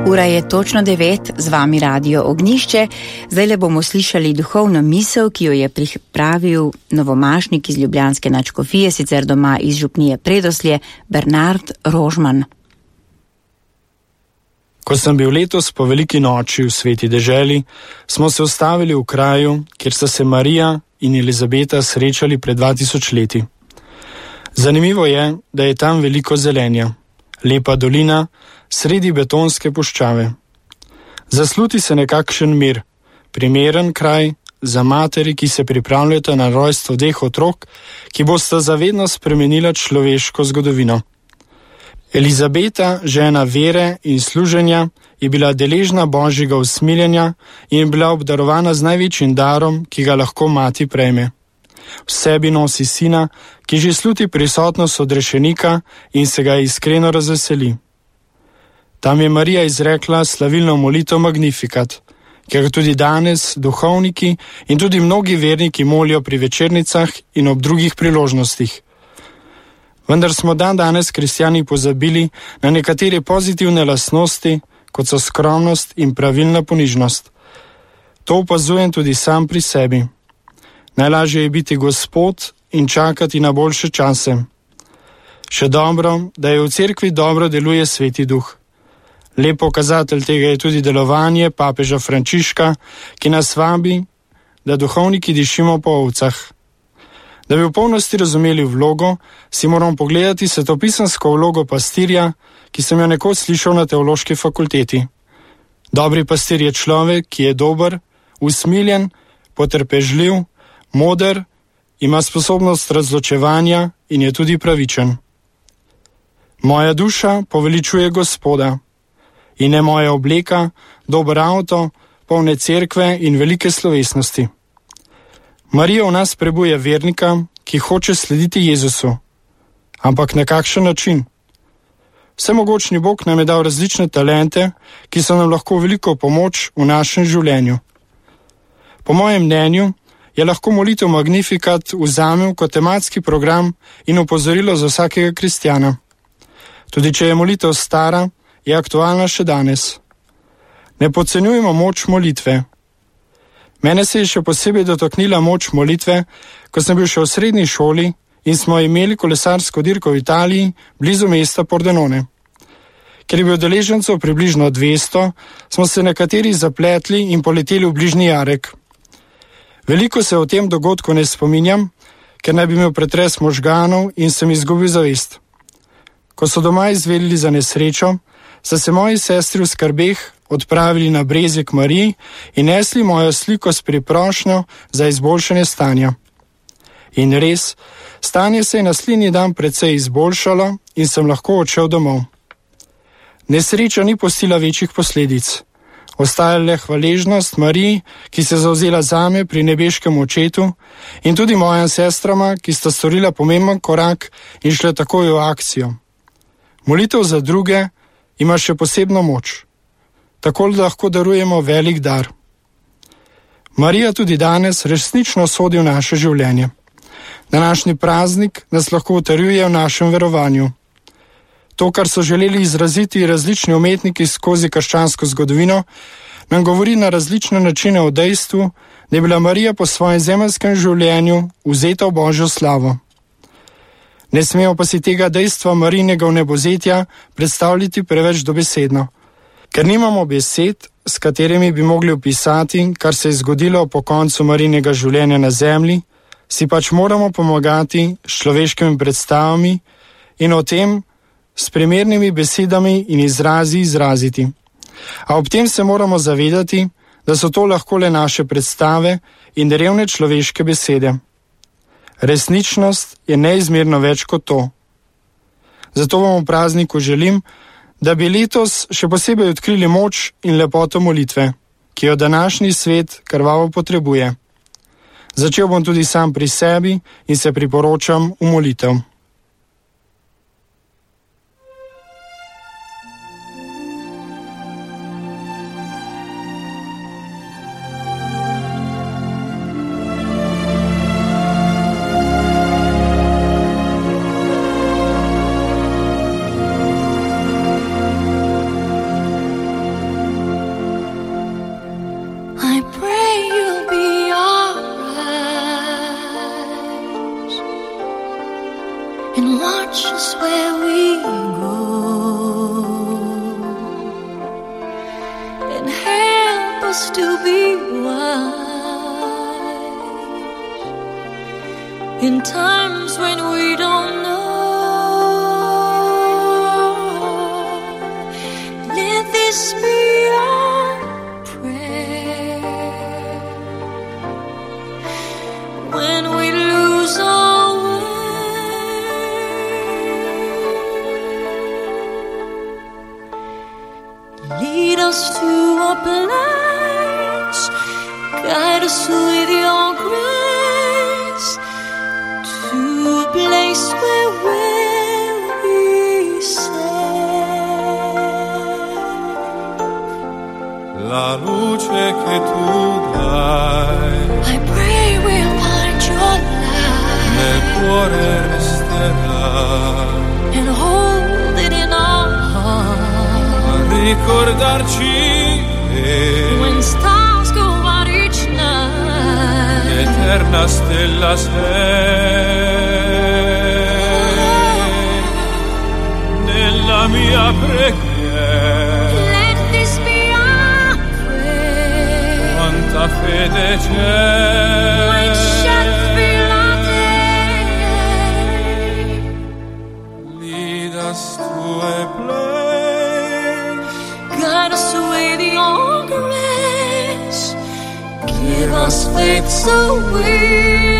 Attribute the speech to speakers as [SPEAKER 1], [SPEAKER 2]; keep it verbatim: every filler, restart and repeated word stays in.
[SPEAKER 1] Ura je točno devet, z vami Radio Ognjišče. Zdaj le bomo slišali duhovno misel, ki jo je pripravil novomašnik iz ljubljanske nadškofije, sicer doma iz župnije Predoslje, Bernard Rožman.
[SPEAKER 2] Ko sem bil letos po veliki noči v Sveti deželi, smo se ustavili v kraju, kjer sta se Marija in Elizabeta srečali pred dva tisoč leti. Zanimivo je, da je tam veliko zelenja, lepa dolina, sredi betonske puščave. Zasluti se nekakšen mir, primeren kraj za materi, ki se pripravljata na rojstvo dveh otrok, ki bosta zavedno spremenila človeško zgodovino. Elizabeta, žena vere in služenja, je bila deležna Božjega usmiljenja in bila obdarovana z največjim darom, ki ga lahko mati prejme. V sebi nosi sina, ki že sluti prisotnost odrešenika in se ga iskreno razveseli. Tam je Marija izrekla slavilno molitev Magnificat, ki ga tudi danes duhovniki in tudi mnogi verniki molijo pri večernicah in ob drugih priložnostih. Vendar smo dan danes kristjani pozabili na nekatere pozitivne lastnosti, kot so skromnost in pravilna ponižnost. To opazujem tudi sam pri sebi. Najlažje je biti gospod in čakati na boljše čase. Še dobro, da je v cerkvi dobro deluje Sveti Duh. Lep pokazatelj tega je tudi delovanje papeža Frančiška, ki nas vabi, da duhovniki dišimo po ovcah. Da bi v polnosti razumeli vlogo, si moramo pogledati svetopisansko vlogo pastirja, ki sem jo nekoč slišal na teološki fakulteti. Dobri pastir je človek, ki je dober, usmiljen, potrpežljiv, moder, ima sposobnost razločevanja in je tudi pravičen. Moja duša poveličuje Gospoda in ne moja obleka, dober avto, polne cerkve in velike slovesnosti. Marija v nas prebuje vernika, ki hoče slediti Jezusu. Ampak na kakšen način? Vsemogočni Bog nam je dal različne talente, ki so nam lahko veliko pomoč v našem življenju. Po mojem mnenju je lahko molitev Magnificat vzamem kot tematski program in opozorilo za vsakega kristjana. Tudi če je molitev stara, je aktualna še danes. Ne podcenjujemo moč molitve. Mene se je še posebej dotaknila moč molitve, ko sem bil še v srednji šoli in smo imeli kolesarsko dirko v Italiji, blizu mesta Pordenone. Ker je bil udeležencev približno dvesto, smo se nekateri zapletli in poleteli v bližnji jarek. Veliko se o tem dogodku ne spominjam, ker naj bi imel pretres možganov in sem izgubil zavest. Ko so doma izvedeli za nesrečo, so se moji sestri v skrbeh odpravili na brezje k Mariji in nesli mojo sliko s priprošnjo za izboljšanje stanja. In res, stanje se je naslednji dan precej izboljšalo in sem lahko odšel domov. Nesreča ni pustila večjih posledic. Ostala le hvaležnost Mariji, ki se je zavzela zame pri nebeškem očetu, in tudi mojim sestrama, ki sta storila pomemben korak in šle takoj v akcijo. Molitev za druge ima še posebno moč. Tako lahko darujemo velik dar. Marija tudi danes resnično sodi v naše življenje. Današnji praznik nas lahko utrjuje v našem verovanju. To, kar so želeli izraziti različni umetniki skozi krščansko zgodovino, nam govori na različne načine o dejstvu, da je bila Marija po svojem zemeljskem življenju vzeta v Božjo slavo. Ne smemo pa si tega dejstva Marijinega vnebozetja predstavljati preveč dobesedno. Ker nimamo besed, s katerimi bi mogli opisati, kar se je zgodilo po koncu Marijinega življenja na zemlji, si pač moramo pomagati s človeškimi predstavami in o tem s primernimi besedami in izrazi izraziti. A ob tem se moramo zavedati, da so to lahko le naše predstave in revne človeške besede. Resničnost je neizmerno več kot to. Zato vam v prazniku želim, da bi letos še posebej odkrili moč in lepoto molitve, ki jo današnji svet krvavo potrebuje. Začel bom tudi sam pri sebi in se priporočam v molitev.
[SPEAKER 3] us to be wise in times when we don't know. Let this be our prayer when we lose our way. Lead us to a place, guide us with your grace, to a place where we'll be safe.
[SPEAKER 4] La luce che tu dai,
[SPEAKER 3] I pray we'll find your light
[SPEAKER 4] nel cuore resterà,
[SPEAKER 3] and hold it in our heart.
[SPEAKER 4] a ricordarci che
[SPEAKER 3] When stars go out each night,
[SPEAKER 4] eterna stella sei nella mia preghiera.
[SPEAKER 3] let this be our prayer.
[SPEAKER 4] Quanta fede
[SPEAKER 3] Which
[SPEAKER 4] c'è,
[SPEAKER 3] shall fill our day.
[SPEAKER 4] lead us to a place,
[SPEAKER 3] Guide us with your grace. Give us faith so we